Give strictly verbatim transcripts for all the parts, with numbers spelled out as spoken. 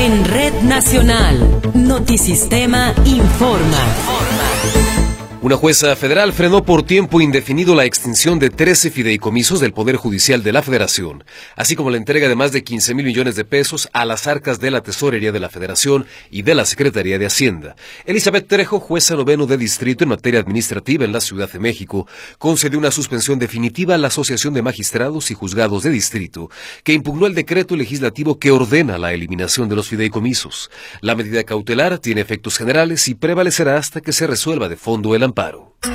En Red Nacional, Notisistema informa. Una jueza federal frenó por tiempo indefinido la extinción de trece fideicomisos del Poder Judicial de la Federación, así como la entrega de más de quince mil millones de pesos a las arcas de la Tesorería de la Federación y de la Secretaría de Hacienda. Elizabeth Trejo, jueza noveno de distrito en materia administrativa en la Ciudad de México, concedió una suspensión definitiva a la Asociación de Magistrados y Juzgados de Distrito, que impugnó el decreto legislativo que ordena la eliminación de los fideicomisos. La medida cautelar tiene efectos generales y prevalecerá hasta que se resuelva de fondo el amparo.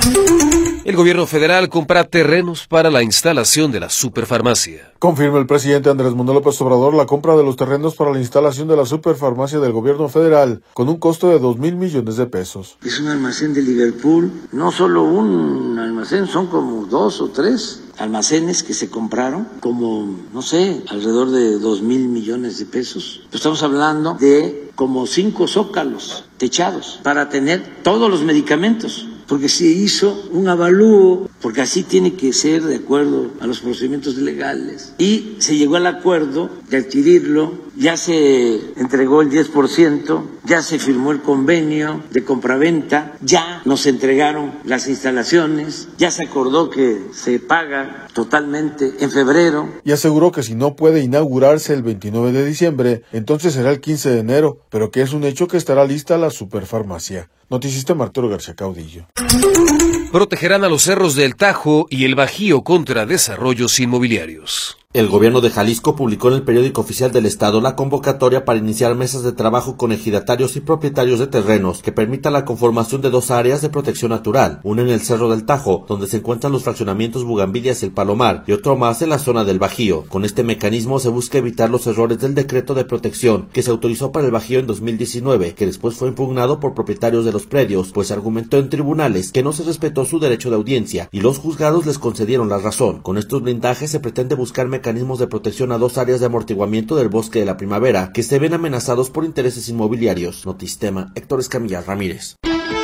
El gobierno federal compra terrenos para la instalación de la superfarmacia. Confirma el presidente Andrés Manuel López Obrador la compra de los terrenos para la instalación de la superfarmacia del gobierno federal con un costo de dos mil millones de pesos. Es un almacén de Liverpool, no solo un almacén, son como dos o tres almacenes que se compraron, como, no sé, alrededor de dos mil millones de pesos. Estamos hablando de como cinco zócalos techados para tener todos los medicamentos, porque se hizo un avalúo, porque así tiene que ser de acuerdo a los procedimientos legales, y se llegó al acuerdo de adquirirlo, ya se entregó el diez por ciento, ya se firmó el convenio de compraventa, ya nos entregaron las instalaciones, ya se acordó que se paga totalmente en febrero. Y aseguró que si no puede inaugurarse el veintinueve de diciembre, entonces será el quince de enero, pero que es un hecho que estará lista la superfarmacia. Notisistema Arturo García Caudillo. Protegerán a los cerros del Tajo y el Bajío contra desarrollos inmobiliarios. El gobierno de Jalisco publicó en el periódico oficial del estado la convocatoria para iniciar mesas de trabajo con ejidatarios y propietarios de terrenos que permitan la conformación de dos áreas de protección natural, una en el Cerro del Tajo, donde se encuentran los fraccionamientos Bugambilias y el Palomar, y otro más en la zona del Bajío. Con este mecanismo se busca evitar los errores del decreto de protección que se autorizó para el Bajío en dos mil diecinueve, que después fue impugnado por propietarios de los predios, pues argumentó en tribunales que no se respetó su derecho de audiencia y los juzgados les concedieron la razón. Con estos blindajes se pretende buscar mecanismos mecanismos de protección a dos áreas de amortiguamiento del bosque de la primavera que se ven amenazados por intereses inmobiliarios. Notisistema, Héctor Escamilla Ramírez.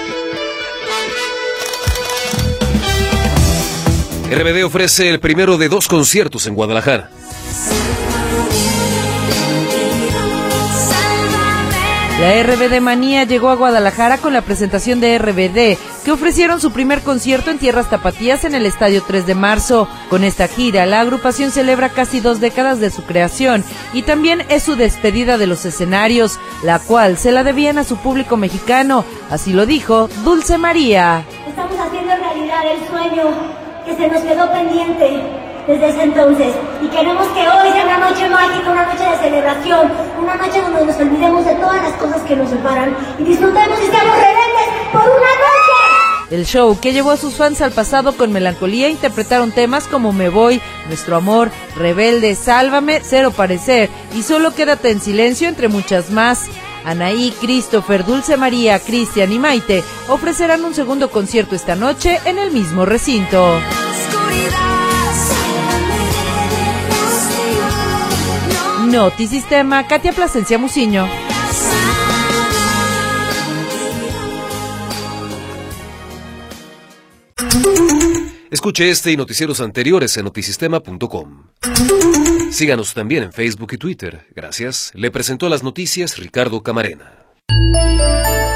R B D ofrece el primero de dos conciertos en Guadalajara. La R B D Manía llegó a Guadalajara con la presentación de R B D, que ofrecieron su primer concierto en tierras tapatías en el Estadio tres de marzo. Con esta gira, la agrupación celebra casi dos décadas de su creación y también es su despedida de los escenarios, la cual se la debían a su público mexicano. Así lo dijo Dulce María. Estamos haciendo realidad el sueño que se nos quedó pendiente desde ese entonces, y queremos que hoy sea una noche mágica, una noche de celebración, una noche donde nos olvidemos de todas las cosas que nos separan y disfrutemos y seamos rebeldes por una noche. El show, que llevó a sus fans al pasado con melancolía, interpretaron temas como Me Voy, Nuestro Amor, Rebelde, Sálvame, Cero Parecer y Solo Quédate en Silencio, entre muchas más. Anaí, Christopher, Dulce María, Cristian y Maite ofrecerán un segundo concierto esta noche en el mismo recinto. Notisistema, Katia Plasencia Muciño. Escuche este y noticieros anteriores en notisistema punto com. Síganos también en Facebook y Twitter. Gracias. Le presentó las noticias Ricardo Camarena.